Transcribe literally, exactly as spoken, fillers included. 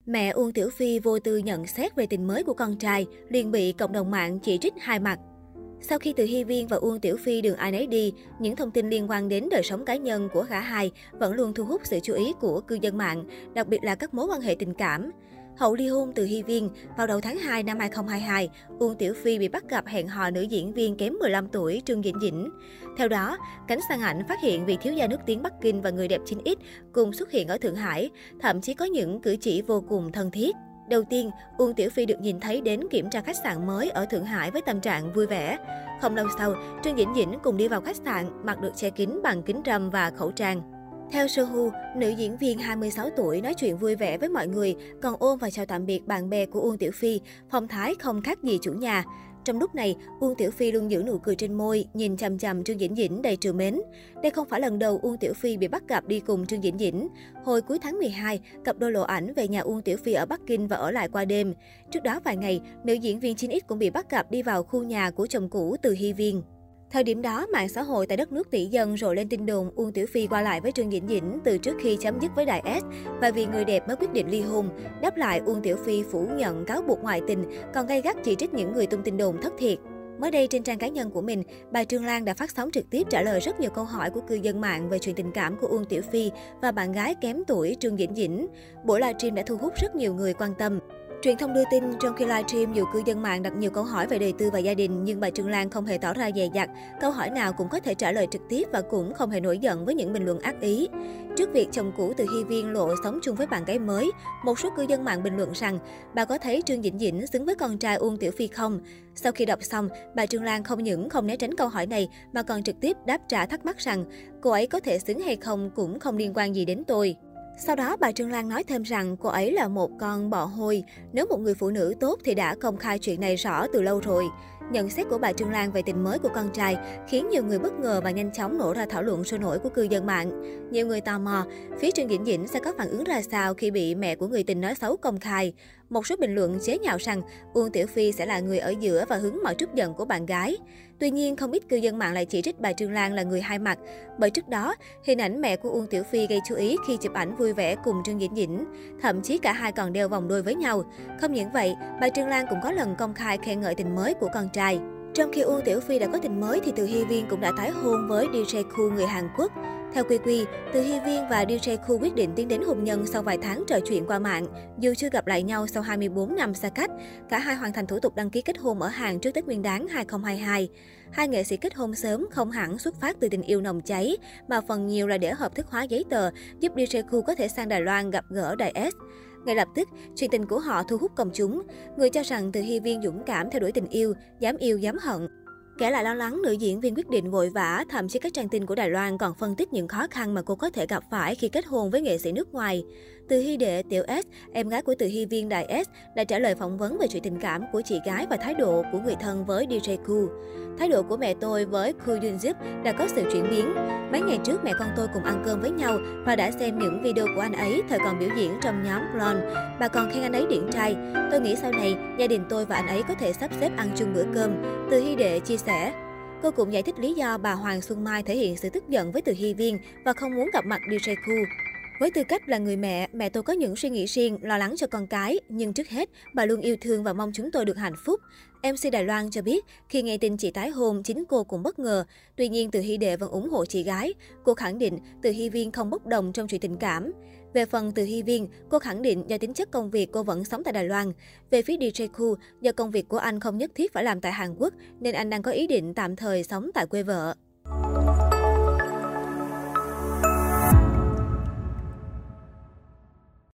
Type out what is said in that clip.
Mẹ Uông Tiểu Phi vô tư nhận xét về tình mới của con trai, liền bị cộng đồng mạng chỉ trích hai mặt. Sau khi Từ Hy Viên và Uông Tiểu Phi đường ai nấy đi, những thông tin liên quan đến đời sống cá nhân của cả hai vẫn luôn thu hút sự chú ý của cư dân mạng, đặc biệt là các mối quan hệ tình cảm. Hậu ly hôn Từ Hy Viên, vào đầu tháng hai năm hai không hai hai, Uông Tiểu Phi bị bắt gặp hẹn hò nữ diễn viên kém mười lăm tuổi Trương Dĩnh Dĩnh. Theo đó, cánh săn ảnh phát hiện vị thiếu gia nước tiếng Bắc Kinh và người đẹp chín ích cùng xuất hiện ở Thượng Hải, thậm chí có những cử chỉ vô cùng thân thiết. Đầu tiên, Uông Tiểu Phi được nhìn thấy đến kiểm tra khách sạn mới ở Thượng Hải với tâm trạng vui vẻ. Không lâu sau, Trương Dĩnh Dĩnh cùng đi vào khách sạn, mặc được che kín bằng kính râm và khẩu trang. Theo Sohu, nữ diễn viên hai mươi sáu tuổi nói chuyện vui vẻ với mọi người, còn ôm và chào tạm biệt bạn bè của Uông Tiểu Phi, phong thái không khác gì chủ nhà. Trong lúc này, Uông Tiểu Phi luôn giữ nụ cười trên môi, nhìn chằm chằm Trương Dĩnh Dĩnh đầy trìu mến. Đây không phải lần đầu Uông Tiểu Phi bị bắt gặp đi cùng Trương Dĩnh Dĩnh. Hồi cuối tháng mười hai, cặp đôi lộ ảnh về nhà Uông Tiểu Phi ở Bắc Kinh và ở lại qua đêm. Trước đó vài ngày, nữ diễn viên chín ích cũng bị bắt gặp đi vào khu nhà của chồng cũ Từ Hy Viên. Thời điểm đó, mạng xã hội tại đất nước tỷ dân rộ lên tin đồn Uông Tiểu Phi qua lại với Trương Dĩnh Dĩnh từ trước khi chấm dứt với Đài S và vì người đẹp mới quyết định ly hôn. Đáp lại, Uông Tiểu Phi phủ nhận cáo buộc ngoại tình, còn gay gắt chỉ trích những người tung tin đồn thất thiệt. Mới đây, trên trang cá nhân của mình, bà Trương Lan đã phát sóng trực tiếp trả lời rất nhiều câu hỏi của cư dân mạng về chuyện tình cảm của Uông Tiểu Phi và bạn gái kém tuổi Trương Dĩnh Dĩnh. Buổi livestream đã thu hút rất nhiều người quan tâm. Truyền thông đưa tin, trong khi livestream, dù cư dân mạng đặt nhiều câu hỏi về đời tư và gia đình, nhưng bà Trương Lan không hề tỏ ra dè dặt, câu hỏi nào cũng có thể trả lời trực tiếp và cũng không hề nổi giận với những bình luận ác ý. Trước việc chồng cũ Từ Hy Viên lộ sống chung với bạn gái mới, một số cư dân mạng bình luận rằng, bà có thấy Trương Dĩnh Dĩnh xứng với con trai Uông Tiểu Phi không? Sau khi đọc xong, bà Trương Lan không những không né tránh câu hỏi này mà còn trực tiếp đáp trả thắc mắc rằng, cô ấy có thể xứng hay không cũng không liên quan gì đến tôi. Sau đó, bà Trương Lan nói thêm rằng cô ấy là một con bọ hôi. Nếu một người phụ nữ tốt thì đã công khai chuyện này rõ từ lâu rồi. Nhận xét của bà Trương Lan về tình mới của con trai khiến nhiều người bất ngờ và nhanh chóng nổ ra thảo luận sôi nổi của cư dân mạng. Nhiều người tò mò, phía Trương Dĩnh Dĩnh sẽ có phản ứng ra sao khi bị mẹ của người tình nói xấu công khai. Một số bình luận chế nhạo rằng Uông Tiểu Phi sẽ là người ở giữa và hứng mọi trút giận của bạn gái. Tuy nhiên, không ít cư dân mạng lại chỉ trích bà Trương Lan là người hai mặt. Bởi trước đó, hình ảnh mẹ của Uông Tiểu Phi gây chú ý khi chụp ảnh vui vẻ cùng Trương Dĩnh Dĩnh. Thậm chí cả hai còn đeo vòng đôi với nhau. Không những vậy, bà Trương Lan cũng có lần công khai khen ngợi tình mới của con trai. Trong khi Uông Tiểu Phi đã có tình mới thì Từ Hy Viên cũng đã tái hôn với đi giây Cool người Hàn Quốc. Theo quy quy, Từ Hy Viên và đi giây Cool quyết định tiến đến hôn nhân sau vài tháng trò chuyện qua mạng. Dù chưa gặp lại nhau sau hai mươi bốn năm xa cách, cả hai hoàn thành thủ tục đăng ký kết hôn ở Hàn trước Tết Nguyên đán hai không hai hai. Hai nghệ sĩ kết hôn sớm không hẳn xuất phát từ tình yêu nồng cháy, mà phần nhiều là để hợp thức hóa giấy tờ, giúp đi giây Cool có thể sang Đài Loan gặp gỡ Đài S. Ngay lập tức, chuyện tình của họ thu hút công chúng. Người cho rằng Từ Hy Viên dũng cảm theo đuổi tình yêu, dám yêu dám hận. Kẻ lại lo lắng nữ diễn viên quyết định vội vã, thậm chí các trang tin của Đài Loan còn phân tích những khó khăn mà cô có thể gặp phải khi kết hôn với nghệ sĩ nước ngoài. Từ Hy Đệ, Tiểu S, em gái của Từ Hy Viên Đài S, đã trả lời phỏng vấn về chuyện tình cảm của chị gái và thái độ của người thân với đi giây Cool. Thái độ của mẹ tôi với Cool Yun Jup đã có sự chuyển biến. Mấy ngày trước mẹ con tôi cùng ăn cơm với nhau và đã xem những video của anh ấy thời còn biểu diễn trong nhóm Blonde. Bà còn khen anh ấy điển trai. Tôi nghĩ sau này, gia đình tôi và anh ấy có thể sắp xếp ăn chung bữa cơm. Từ Hy Đệ chia sẻ. Cô cũng giải thích lý do bà Hoàng Xuân Mai thể hiện sự tức giận với Từ Hy Viên và không muốn gặp mặt đi giây Cool. Với tư cách là người mẹ, mẹ tôi có những suy nghĩ riêng, lo lắng cho con cái. Nhưng trước hết, bà luôn yêu thương và mong chúng tôi được hạnh phúc. em xê Đài Loan cho biết, khi nghe tin chị tái hôn, chính cô cũng bất ngờ. Tuy nhiên, Từ Hy Đệ vẫn ủng hộ chị gái. Cô khẳng định Từ Hy Viên không bốc đồng trong chuyện tình cảm. Về phần Từ Hy Viên, cô khẳng định do tính chất công việc cô vẫn sống tại Đài Loan. Về phía đi giây Cool, do công việc của anh không nhất thiết phải làm tại Hàn Quốc, nên anh đang có ý định tạm thời sống tại quê vợ.